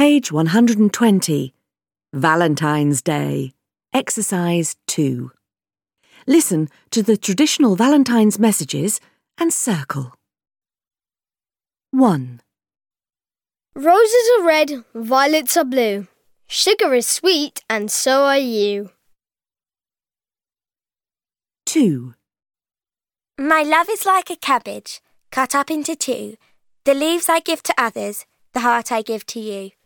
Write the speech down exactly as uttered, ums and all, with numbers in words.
Page one hundred twenty. Valentine's Day. Exercise two. Listen to the traditional Valentine's messages and circle. one. Roses are red, violets are blue. Sugar is sweet and so are you. two. My love is like a cabbage, cut up into two. The leaves I give to others, the heart I give to you.